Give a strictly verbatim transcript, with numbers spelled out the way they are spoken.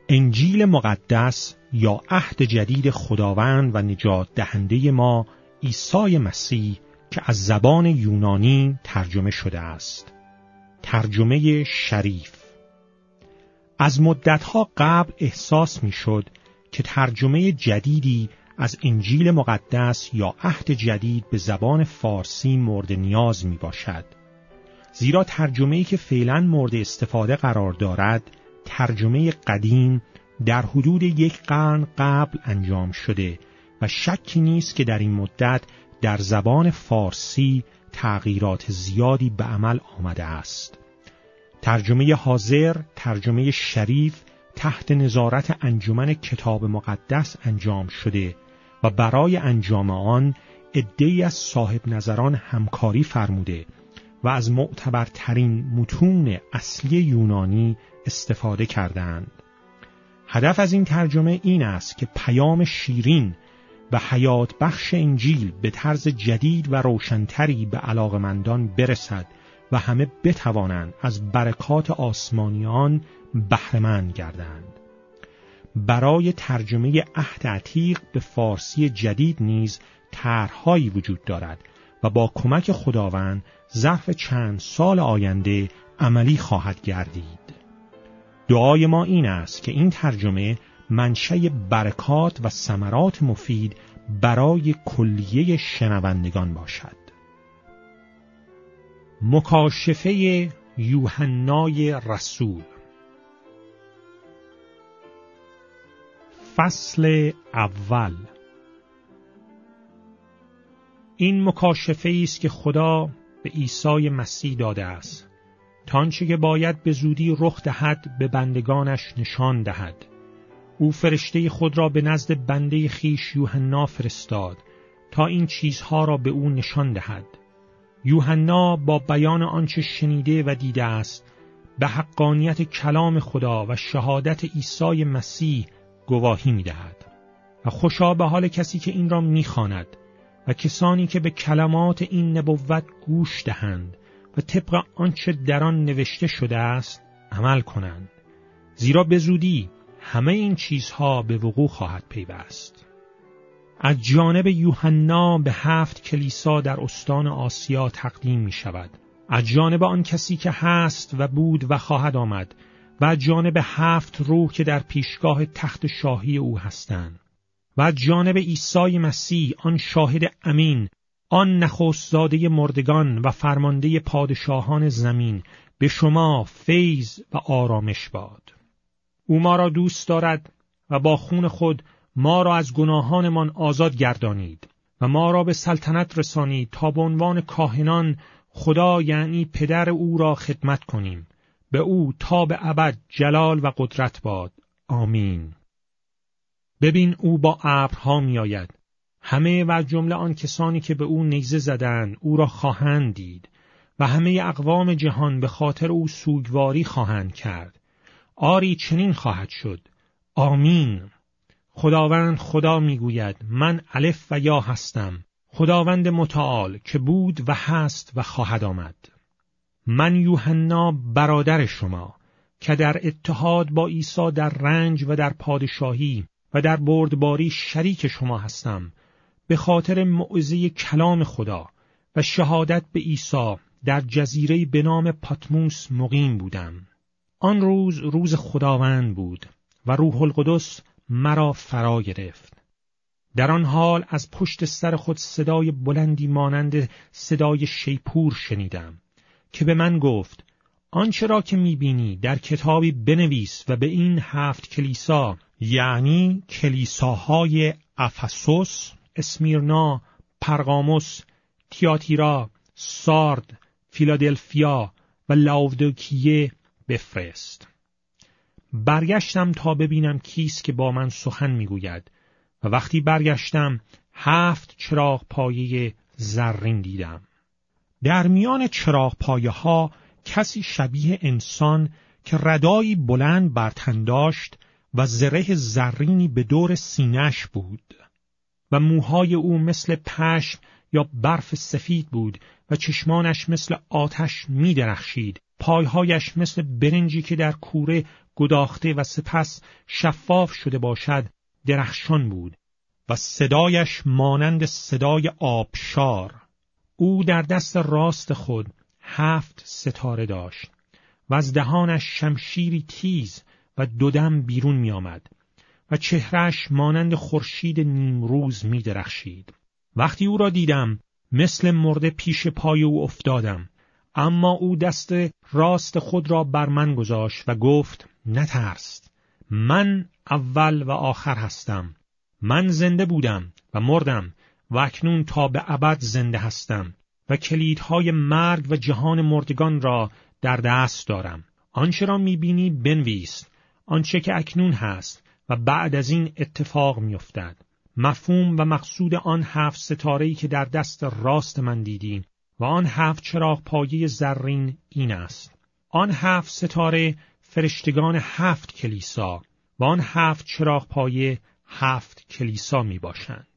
انجیل مقدس یا عهد جدید خداوند و نجات دهنده ما عیسی مسیح که از زبان یونانی ترجمه شده است. ترجمه شریف. از مدتها قبل احساس می شد که ترجمه جدیدی از انجیل مقدس یا عهد جدید به زبان فارسی مورد نیاز می باشد. زیرا ترجمه‌ای که فعلاً مورد استفاده قرار دارد، ترجمه قدیم در حدود یک قرن قبل انجام شده و شکی نیست که در این مدت در زبان فارسی تغییرات زیادی به عمل آمده است. ترجمه حاضر، ترجمه شریف، تحت نظارت انجمن کتاب مقدس انجام شده و برای انجام آن عده‌ای از صاحب نظران همکاری فرموده و از معتبرترین متون اصلی یونانی استفاده کردند. هدف از این ترجمه این است که پیام شیرین و حیات بخش انجیل به طرز جدید و روشنتری به علاقمندان برسد و همه بتوانند از برکات آسمانیان بهره‌مند گردند. برای ترجمه عهد عتیق به فارسی جدید نیز طرح‌هایی وجود دارد و با کمک خداوند ظرف چند سال آینده عملی خواهد گردید. دعای ما این است که این ترجمه منشأ برکات و ثمرات مفید برای کلیه شنوندگان باشد. مکاشفه یوحنای رسول. فصل اول. این مکاشفه است که خدا به عیسی مسیح داده است تا آنچه که باید به زودی رخ دهد به بندگانش نشان دهد. او فرشته خود را به نزد بنده خیش یوحنا فرستاد تا این چیزها را به او نشان دهد. یوحنا با بیان آنچه شنیده و دیده است به حقانیت کلام خدا و شهادت عیسی مسیح گواهی می‌دهد. و خوشا به حال کسی که این را می‌خواند و کسانی که به کلمات این نبوت گوش دهند و طبق آنچه در آن نوشته شده است عمل کنند، زیرا به زودی همه این چیزها به وقوع خواهد پیوست. از جانب یوحنا به هفت کلیسا در استان آسیا تقدیم می شود. از جانب آن کسی که هست و بود و خواهد آمد و از جانب هفت روح که در پیشگاه تخت شاهی او هستند و از جانب عیسی مسیح آن شاهد امین، آن نخست زاده مردگان و فرمانده پادشاهان زمین، به شما فیض و آرامش باد. او ما را دوست دارد و با خون خود ما را از گناهانمان آزاد گردانید و ما را به سلطنت رسانید تا به عنوان کاهنان خدا یعنی پدر او را خدمت کنیم. به او تا به ابد جلال و قدرت باد. آمین. ببین او با ابرها می آید. همه و جمله آن کسانی که به او نیزه زدند او را خواهند دید و همه اقوام جهان به خاطر او سوگواری خواهند کرد. آری چنین خواهد شد. آمین. خداوند خدا میگوید من الف و یا هستم، خداوند متعال که بود و هست و خواهد آمد. من یوحنا برادر شما که در اتحاد با عیسی در رنج و در پادشاهی و در بردباری شریک شما هستم، به خاطر موعظه کلام خدا و شهادت به عیسی در جزیره به نام پاتموس مقیم بودم. آن روز روز خداوند بود و روح القدس مرا فرا گرفت. در آن حال از پشت سر خود صدای بلندی مانند صدای شیپور شنیدم که به من گفت آنچه را که می‌بینی در کتابی بنویس و به این هفت کلیسا یعنی کلیساهای افسوس، اسمیرنا، پرگاموس، تیاتیرا، سارد، فیلادلفیا و لاودیکیه بفرست. برگشتم تا ببینم کیست که با من سخن میگوید و وقتی برگشتم هفت چراغ پایه زرین دیدم. در میان چراغ پایه ها کسی شبیه انسان که ردایی بلند بر تن داشت و زره زرینی به دور سینه‌اش بود و موهای او مثل پشم یا برف سفید بود و چشمانش مثل آتش می درخشید پایهایش مثل برنجی که در کوره گداخته و سپس شفاف شده باشد درخشان بود و صدایش مانند صدای آبشار. او در دست راست خود هفت ستاره داشت و از دهانش شمشیری تیز و دودم بیرون می آمد و چهرهش مانند خورشید نیمروز می درخشید. وقتی او را دیدم مثل مرده پیش پای او افتادم، اما او دست راست خود را بر من گذاشت و گفت نترس، من اول و آخر هستم. من زنده بودم و مردم و اکنون تا به ابد زنده هستم و کلیدهای مرگ و جهان مردگان را در دست دارم. آنچه را میبینی بنویس، آنچه که اکنون هست و بعد از این اتفاق میافتد. مفهوم و مقصود آن هفت ستاره‌ای که در دست راست من دیدی و آن هفت چراغ پایه زرین این است: آن هفت ستاره فرشتگان هفت کلیسا و آن هفت چراغ پایه هفت کلیسا می باشند.